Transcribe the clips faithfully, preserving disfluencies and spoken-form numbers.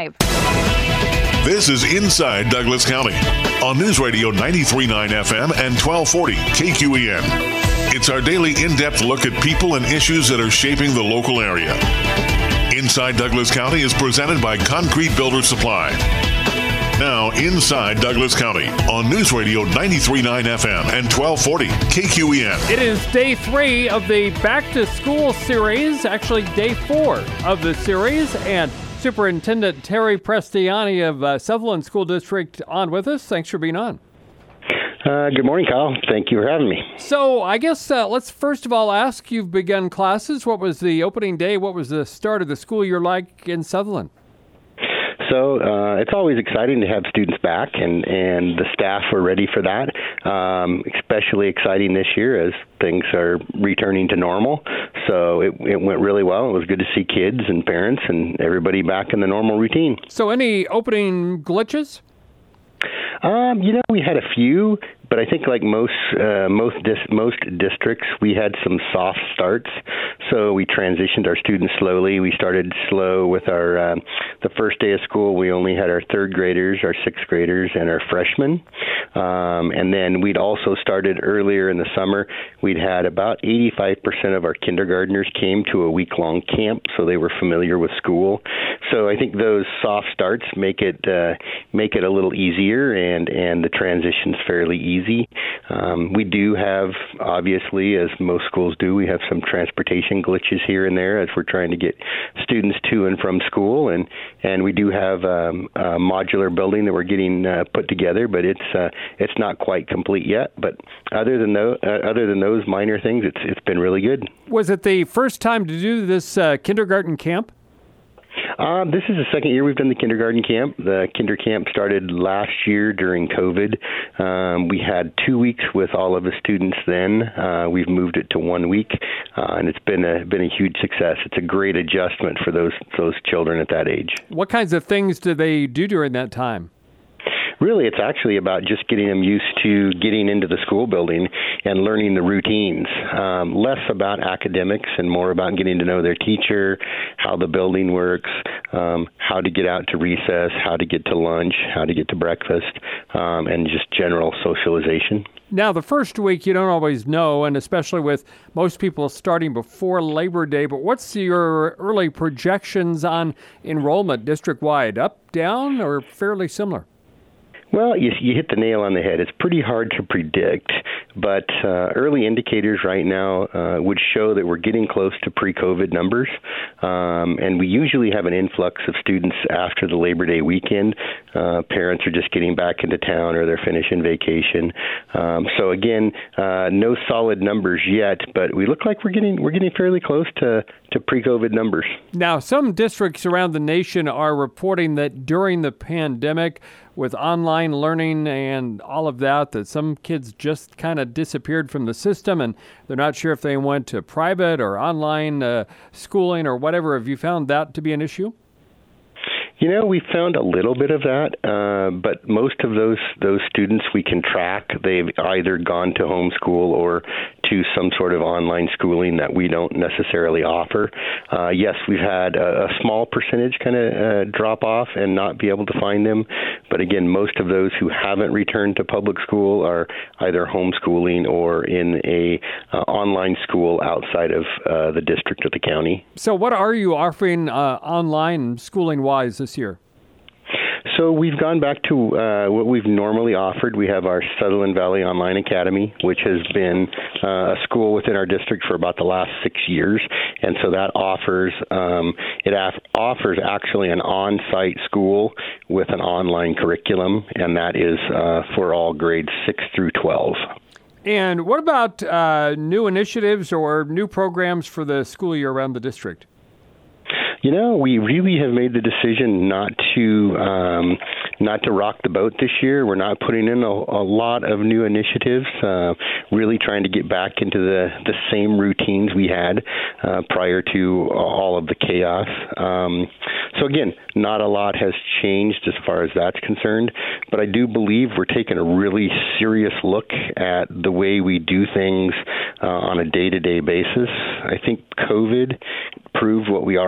This is Inside Douglas County on News Radio ninety-three point nine F M and twelve forty K Q E N. It's our daily in-depth look at people and issues that are shaping the local area. Inside Douglas County is presented by Concrete Builder Supply. Now, Inside Douglas County on News Radio ninety-three point nine F M and twelve forty K Q E N. It is day three of the Back to School series, actually day four of the series, and Superintendent Terry Prestiani of uh, Sutherland School District on with us. Thanks for being on. Uh, good morning, Kyle. Thank you for having me. So I guess uh, let's first of all ask, you've begun classes. What was the opening day? What was the start of the school year like in Sutherland? So uh, it's always exciting to have students back, and, and the staff were ready for that. Um, especially exciting this year as things are returning to normal. So it, it went really well. It was good to see kids and parents and everybody back in the normal routine. So any opening glitches? Um, you know, we had a few, but I think like most uh, most dis- most districts, we had some soft starts. So we transitioned our students slowly. We started slow with our uh, the first day of school. We only had our third graders, our sixth graders, and our freshmen. Um, and then we'd also started earlier in the summer. We'd had about eighty-five percent of our kindergartners came to a week-long camp, so they were familiar with school. So I think those soft starts make it uh, make it a little easier, and, and the transition's fairly easy. Um, we do have, obviously, as most schools do, we have some transportation glitches here and there as we're trying to get students to and from school, and, and we do have um, a modular building that we're getting uh, put together, but it's uh, it's not quite complete yet. But other than those, uh, other than those minor things, it's it's been really good. Was it the first time to do this uh, kindergarten camp? Um, this is the second year we've done the kindergarten camp. The kinder camp started last year during COVID. Um, we had two weeks with all of the students then. Uh, we've moved it to one week, uh, and it's been a been a huge success. It's a great adjustment for those those children at that age. What kinds of things do they do during that time? Really, it's actually about just getting them used to getting into the school building and learning the routines. Um, less about academics and more about getting to know their teacher, how the building works, um, how to get out to recess, how to get to lunch, how to get to breakfast, um, and just general socialization. Now, the first week you don't always know, and especially with most people starting before Labor Day, but what's your early projections on enrollment district-wide? Up, down, or fairly similar? Well, you, you hit the nail on the head. It's pretty hard to predict, but uh, early indicators right now uh, would show that we're getting close to pre-COVID numbers, um, and we usually have an influx of students after the Labor Day weekend. Uh, parents are just getting back into town or they're finishing vacation. Um, so again, uh, no solid numbers yet, but we look like we're getting we're getting fairly close to, to pre-COVID numbers. Now, some districts around the nation are reporting that during the pandemic, with online learning and all of that, that some kids just kind of disappeared from the system and they're not sure if they went to private or online uh, schooling or whatever. Have you found that to be an issue? You know, we found a little bit of that, uh, but most of those those students we can track. They've either gone to homeschool or to some sort of online schooling that we don't necessarily offer. Uh, yes, we've had a, a small percentage kind of uh, drop off and not be able to find them. But again, most of those who haven't returned to public school are either homeschooling or in a uh, online school outside of uh, the district or the county. So what are you offering uh, online schooling-wise this year? So we've gone back to uh, what we've normally offered. We have our Sutherland Valley Online Academy, which has been uh, a school within our district for about the last six years. And so that offers um, it af- offers actually an on-site school with an online curriculum, and that is uh, for all grades six through twelve. And what about uh, new initiatives or new programs for the school year around the district? You know, we really have made the decision not to um, not to rock the boat this year. We're not putting in a, a lot of new initiatives, uh, really trying to get back into the, the same routines we had uh, prior to all of the chaos. Um, so again, not a lot has changed as far as that's concerned, but I do believe we're taking a really serious look at the way we do things uh, on a day-to-day basis. I think COVID proved what we already knew.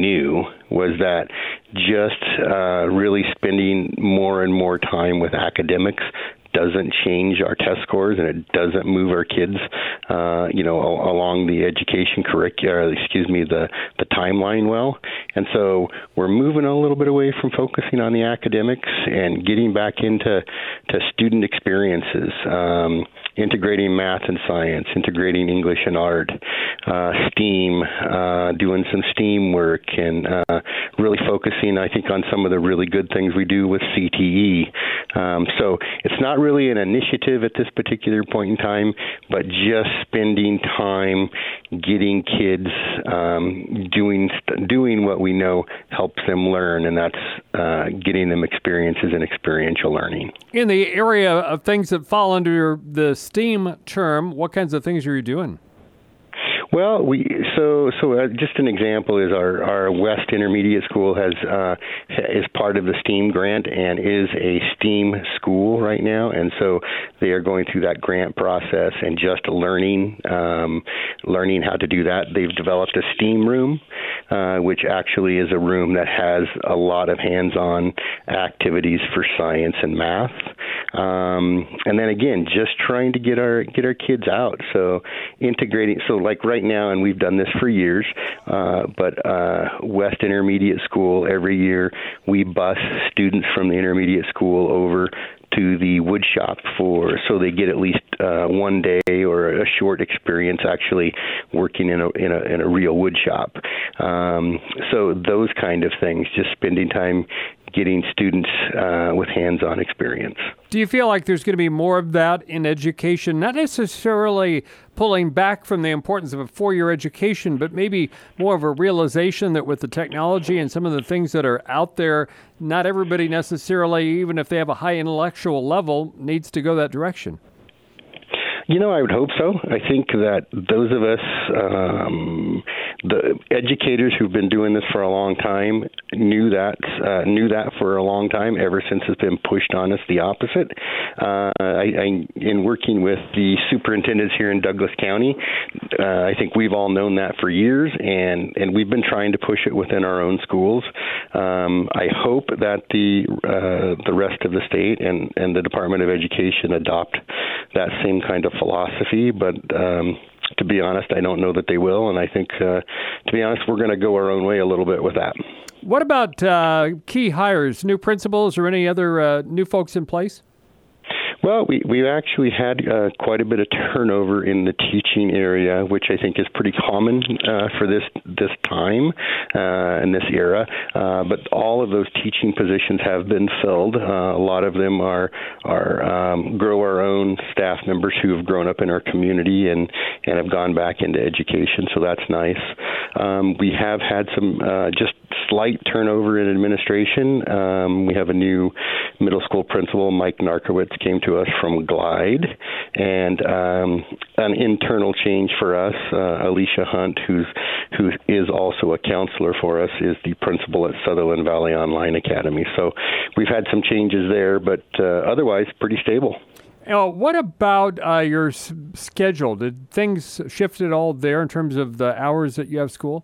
knew was that just uh, really spending more and more time with academics doesn't change our test scores, and it doesn't move our kids, uh, you know, a- along the education curriculum, excuse me, the, the timeline well. And so we're moving a little bit away from focusing on the academics and getting back into to student experiences, um, integrating math and science, integrating English and art, uh, STEAM, uh, doing some STEAM work, and uh, really focusing, I think, on some of the really good things we do with C T E. Um, so it's not really an initiative at this particular point in time, but just spending time getting kids um, doing doing what we know helps them learn, and that's uh, getting them experiences and experiential learning. In the area of things that fall under the STEAM term, what kinds of things are you doing? Well, we so so uh, just an example is our, our West Intermediate School has uh, is part of the STEAM grant and is a STEAM school right now, and so they are going through that grant process and just learning um, learning how to do that. They've developed a STEAM room, uh, which actually is a room that has a lot of hands-on activities for science and math, um, and then again, just trying to get our get our kids out. So integrating, so like right now, and we've done this for years, uh, but uh, West Intermediate School, every year we bus students from the intermediate school over to the wood shop for, so they get at least uh, one day or a short experience actually working in a in a, in a real wood shop. Um, so those kind of things, just spending time getting students uh, with hands-on experience. Do you feel like there's going to be more of that in education, not necessarily pulling back from the importance of a four-year education, but maybe more of a realization that with the technology and some of the things that are out there, not everybody necessarily, even if they have a high intellectual level, needs to go that direction? You know, I would hope so. I think that those of us, um, the educators who've been doing this for a long time, knew that uh, knew that for a long time. Ever since it's been pushed on us the opposite. Uh, I, I, in working with the superintendents here in Douglas County, uh, I think we've all known that for years, and, and we've been trying to push it within our own schools. Um, I hope that the uh, the rest of the state and, and the Department of Education adopt that same kind of philosophy, but um, to be honest, I don't know that they will, and I think, uh, to be honest, we're going to go our own way a little bit with that. What about uh, key hires, new principals, or any other uh, new folks in place? Well, we, we've actually had uh, quite a bit of turnover in the teaching area, which I think is pretty common uh, for this this time uh, and this era. Uh, but all of those teaching positions have been filled. Uh, a lot of them are are um, grow our own staff members who have grown up in our community and, and have gone back into education, so that's nice. Um, we have had some uh, just slight turnover in administration. Um, we have a new middle school principal, Mike Narkowitz, came to us from Glide, and um, an internal change for us, uh, Alicia Hunt, who's who is also a counselor for us, is the principal at Sutherland Valley Online Academy. So we've had some changes there, but uh, otherwise pretty stable. Uh, what about uh, your s- schedule? Did things shift at all there in terms of the hours that you have school?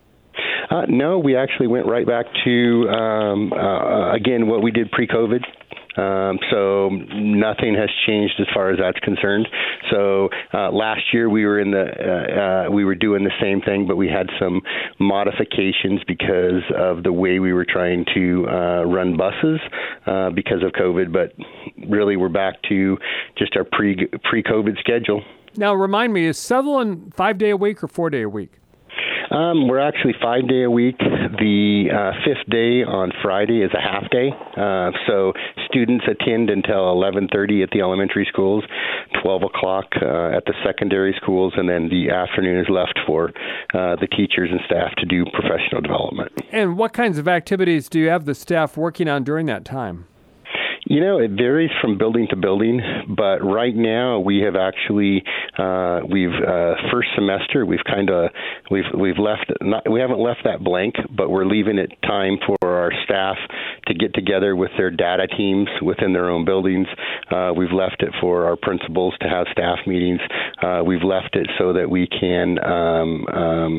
Uh, no, we actually went right back to, um, uh, again, what we did pre-COVID. Um, so nothing has changed as far as that's concerned. So uh, last year we were in the uh, uh, we were doing the same thing, but we had some modifications because of the way we were trying to uh, run buses uh, because of COVID. But really, we're back to just our pre pre-COVID schedule. Now, remind me, is Sutherland five day a week or four day a week? Um, we're actually five day a week. The uh, fifth day on Friday is a half day. Uh, so students attend until eleven thirty at the elementary schools, twelve o'clock uh, at the secondary schools, and then the afternoon is left for uh, the teachers and staff to do professional development. And what kinds of activities do you have the staff working on during that time? You know, it varies from building to building, but right now we have actually uh, we've uh, first semester we've kind of we've we've left not, we haven't left that blank, but we're leaving it time for our staff to get together with their data teams within their own buildings. Uh, we've left it for our principals to have staff meetings. Uh, we've left it so that we can um, um,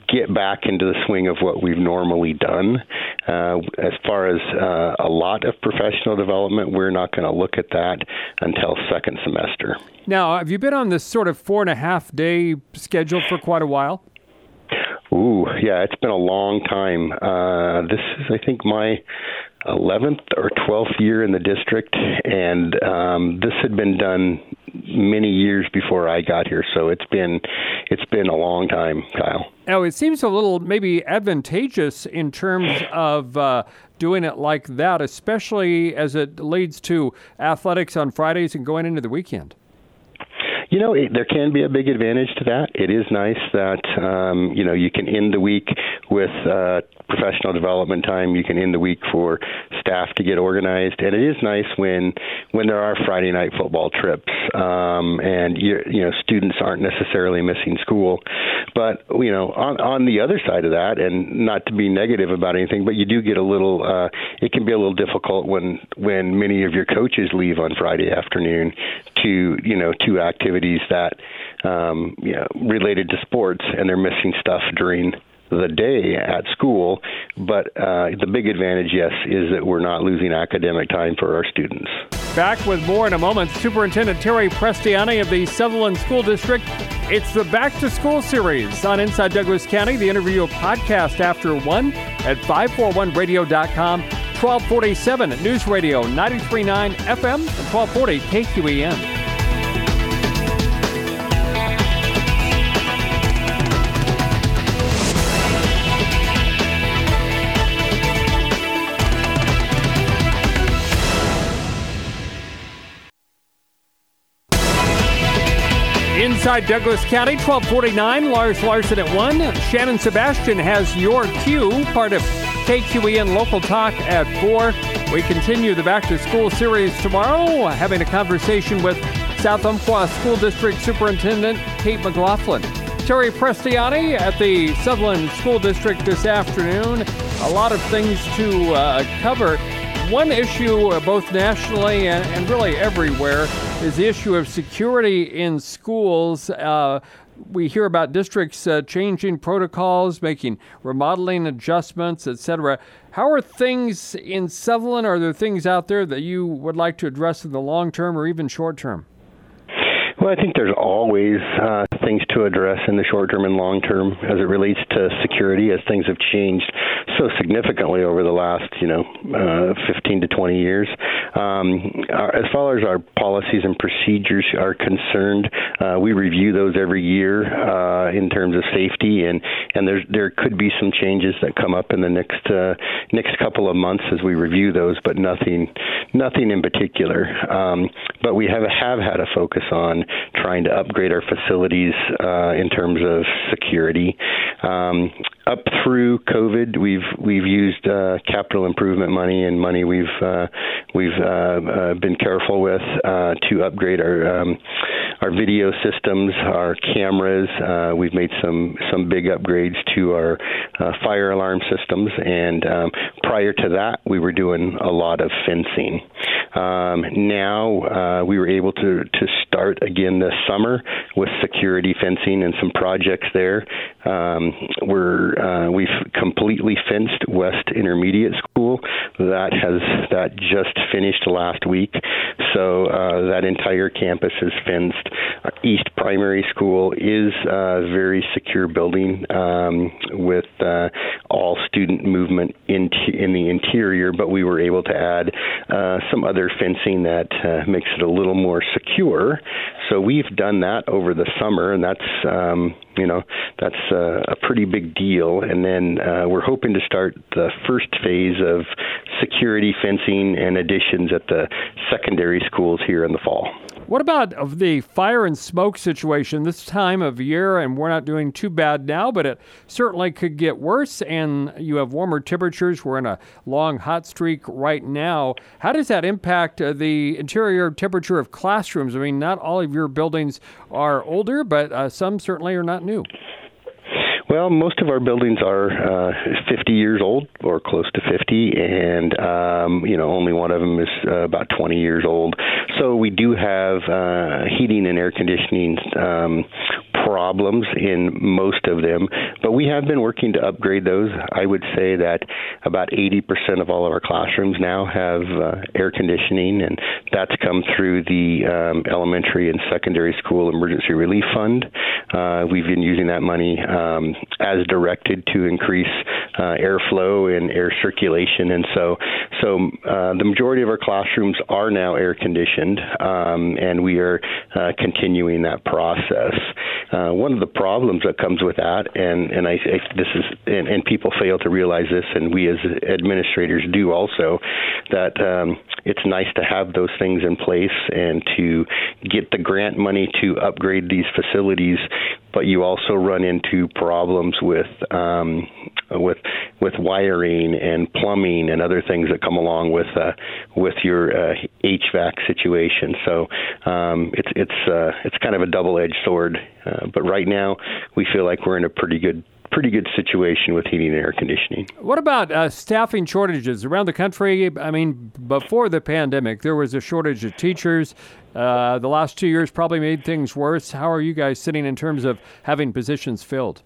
get back into the swing of what we've normally done. Uh, as far as uh, a lot of professional development, we're not going to look at that until second semester. Now, have you been on this sort of four and a half day schedule for quite a while? Ooh, yeah, it's been a long time. Uh, this is, I think, my eleventh or twelfth year in the district, and um, this had been done many years before I got here, so it's been it's been a long time, Kyle. Now, it seems a little maybe advantageous in terms of uh, doing it like that, especially as it leads to athletics on Fridays and going into the weekend. You know, it, there can be a big advantage to that. It is nice that, um, you know, you can end the week with uh, professional development time. You can end the week for staff to get organized. And it is nice when when there are Friday night football trips um, and, you, you know, students aren't necessarily missing school. But, you know, on, on the other side of that, and not to be negative about anything, but you do get a little, uh, it can be a little difficult when, when many of your coaches leave on Friday afternoon to, you know, to activities that, um, you know, related to sports, and they're missing stuff during the day at school. But uh, the big advantage, yes, is that we're not losing academic time for our students. Back with more in a moment. Superintendent Terry Prestiani of the Sutherland School District. It's the Back to School series on Inside Douglas County. The interview podcast after one at five forty-one radio dot com, twelve forty-seven at News Radio ninety-three point nine F M, and twelve forty K Q E N. Inside Douglas County, twelve forty-nine, Lars Larson at one. Shannon Sebastian has your cue, part of K Q E N Local Talk at four. We continue the Back to School series tomorrow, having a conversation with South Umpqua School District Superintendent Kate McLaughlin. Terry Prestiani at the Sutherland School District this afternoon. A lot of things to uh, cover. One issue, uh, both nationally and, and really everywhere, is the issue of security in schools. Uh, we hear about districts uh, changing protocols, making remodeling adjustments, et cetera. How are things in Sutherland? Are there things out there that you would like to address in the long term or even short term? Well, I think there's always uh, things to address in the short term and long term as it relates to security, as things have changed so significantly over the last, you know, uh, fifteen to twenty years. Um, our, as far as our policies and procedures are concerned, uh, we review those every year uh, in terms of safety, and and there there could be some changes that come up in the next uh, next couple of months as we review those, but nothing nothing in particular. Um, but we have have had a focus on trying to upgrade our facilities uh, in terms of security. Um, up through COVID, we've we've used uh, capital improvement money and money we've uh, we've uh, uh, been careful with uh, to upgrade our um, our video systems, our cameras. Uh, we've made some some big upgrades to our uh, fire alarm systems, and um, prior to that, we were doing a lot of fencing. Um, now uh, we were able to to start again this summer with security fencing and some projects there. Um, we're uh, we've completely fenced West Intermediate School. That has that just finished last week. So uh, that entire campus is fenced. East Primary School is a very secure building um, with uh, all student movement in, t- in the interior, but we were able to add uh, some other fencing that uh, makes it a little more secure. So we've done that over the summer, and that's um, you know that's uh, a pretty big deal. And then uh, we're hoping to start the first phase of security fencing and additions at the secondary schools here in the fall. What about of the fire and smoke situation this time of year? And we're not doing too bad now, but it certainly could get worse. And you have warmer temperatures. We're in a long hot streak right now. How does that impact uh, the interior temperature of classrooms? I mean, not all of your buildings are older, but uh, some certainly are not new. Well, most of our buildings are uh, fifty years old or close to fifty, and um, you know only one of them is uh, about twenty years old. So we do have uh, heating and air conditioning um, problems in most of them, but we have been working to upgrade those. I would say that about eighty percent of all of our classrooms now have uh, air conditioning, and that's come through the um, elementary and secondary school emergency relief fund. Uh, we've been using that money um, as directed to increase uh, airflow and air circulation, and so so uh, the majority of our classrooms are now air conditioned, um, and we are uh, continuing that process. Uh, one of the problems that comes with that, and, and I, I this is, and, and people fail to realize this, and we as administrators do also, that um, it's nice to have those things in place and to get the grant money to upgrade these facilities, but you also run into problems with um, with with wiring and plumbing and other things that come along with uh, with your uh, H V A C situation. So um, it's it's uh, it's kind of a double-edged sword. Uh, but right now, we feel like we're in a pretty good pretty good situation with heating and air conditioning. What about uh, staffing shortages around the country? I mean, before the pandemic, there was a shortage of teachers. Uh, the last two years probably made things worse. How are you guys sitting in terms of having positions filled?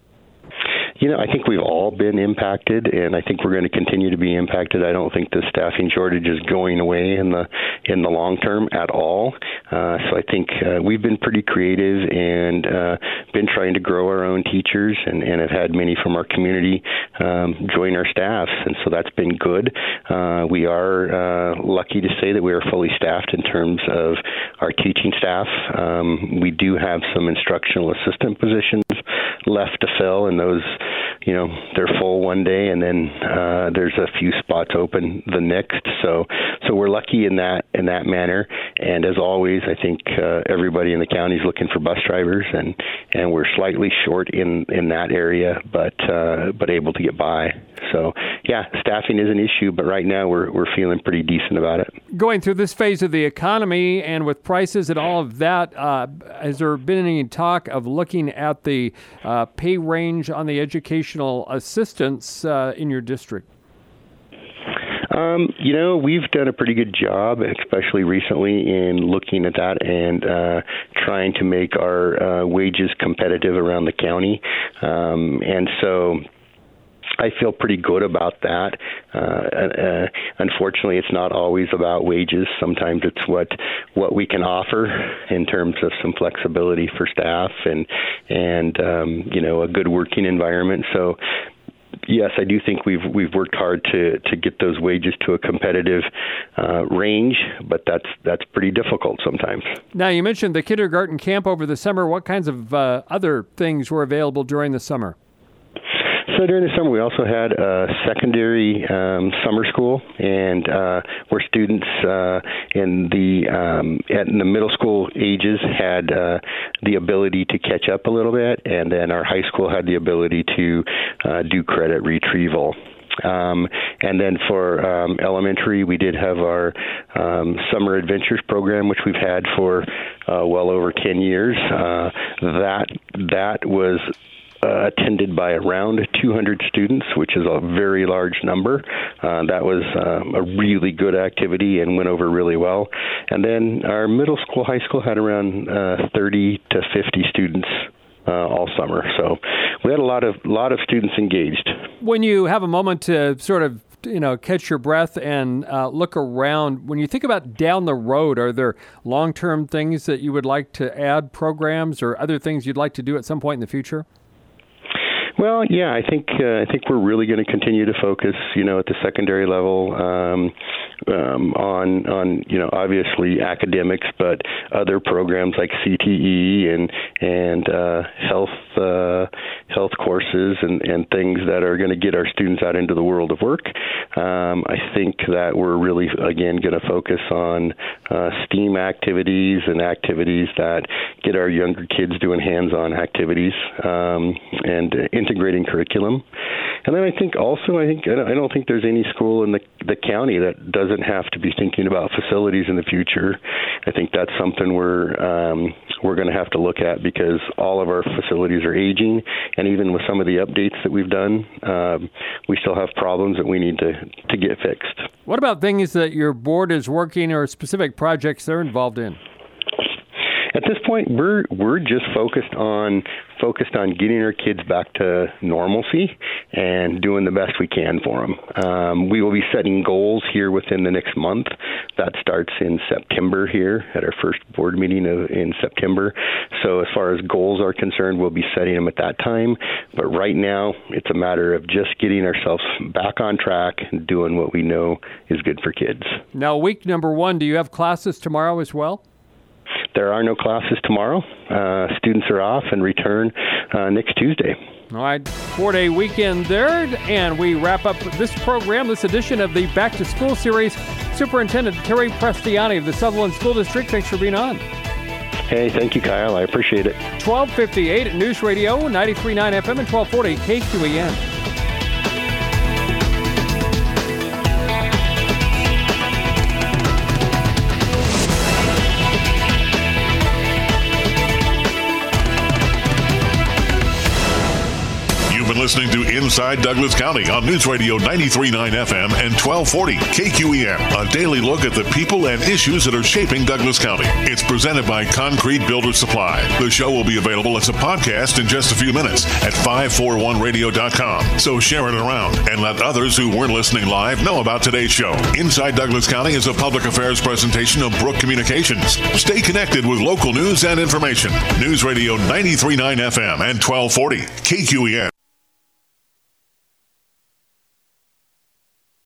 You know, I think we've all been impacted, and I think we're going to continue to be impacted. I don't think the staffing shortage is going away in the in the long term at all. Uh, so I think uh, we've been pretty creative and uh, been trying to grow our own teachers, and, and have had many from our community um, join our staffs, and so that's been good. Uh, we are uh, lucky to say that we are fully staffed in terms of our teaching staff. Um, we do have some instructional assistant positions left to fill, and those, you know, they're full one day, and then uh, there's a few spots open the next. So, so we're lucky in that in that manner. And as always, I think uh, everybody in the county is looking for bus drivers, and, and we're slightly short in, in that area, but uh, but able to get by. So, yeah, staffing is an issue, but right now we're we're feeling pretty decent about it. Going through this phase of the economy and with prices and all of that, uh, has there been any talk of looking at the uh, pay range on the educational assistants uh, in your district? Um, you know, we've done a pretty good job, especially recently, in looking at that and uh, trying to make our uh, wages competitive around the county. Um, and so I feel pretty good about that. Uh, uh, unfortunately, it's not always about wages. Sometimes it's what what we can offer in terms of some flexibility for staff and and um, you know, a good working environment. So, yes, I do think we've we've worked hard to, to get those wages to a competitive uh, range, but that's that's pretty difficult sometimes. Now, you mentioned the kindergarten camp over the summer. What kinds of uh, other things were available during the summer? So during the summer, we also had a secondary um, summer school, and uh, where students uh, in the um, at in the middle school ages had uh, the ability to catch up a little bit, and then our high school had the ability to uh, do credit retrieval. Um, and then for um, elementary, we did have our um, Summer Adventures program, which we've had for uh, well over ten years. Uh, that that was Uh, attended by around two hundred students, which is a very large number. Uh, that was um, a really good activity and went over really well. And then our middle school, high school had around uh, thirty to fifty students uh, all summer. So we had a lot of lot of students engaged. When you have a moment to sort of you know, catch your breath and uh, look around, when you think about down the road, are there long-term things that you would like to add, programs or other things you'd like to do at some point in the future? Well, yeah, I think uh, I think we're really going to continue to focus, you know, at the secondary level um, um, on on you know obviously academics, but other programs like C T E and and uh, health uh, health courses and, and things that are going to get our students out into the world of work. Um, I think that we're really again going to focus on uh, STEAM activities and activities that get our younger kids doing hands-on activities um, and uh, integrating curriculum. And then I think also, I think I don't think there's any school in the, the county that doesn't have to be thinking about facilities in the future. I think that's something we're um, we're going to have to look at because all of our facilities are aging, and even with some of the updates that we've done, um, we still have problems that we need to, to get fixed. What about things that your board is working or specific projects they're involved in? At this point, we're we're just focused on focused on getting our kids back to normalcy and doing the best we can for them. Um, we will be setting goals here within the next month. That starts in September here at our first board meeting of, in September. So as far as goals are concerned, we'll be setting them at that time. But right now, it's a matter of just getting ourselves back on track and doing what we know is good for kids. Now, week number one, do you have classes tomorrow as well? There are no classes tomorrow. Uh, students are off and return uh, next Tuesday. All right, four-day weekend there, and we wrap up this program, this edition of the Back to School series. Superintendent Terry Prestiani of the Sutherland School District, thanks for being on. Hey, thank you, Kyle. I appreciate it. twelve fifty-eight at News Radio, ninety-three point nine F M and twelve forty K Q E N. Listening to Inside Douglas County on News Radio ninety-three point nine F M and twelve forty K Q E N. A daily look at the people and issues that are shaping Douglas County. It's presented by Concrete Builder Supply. The show will be available as a podcast in just a few minutes at five forty-one radio dot com. So share it around and let others who weren't listening live know about today's show. Inside Douglas County is a public affairs presentation of Brook Communications. Stay connected with local news and information. News Radio ninety-three point nine F M and twelve forty K Q E N.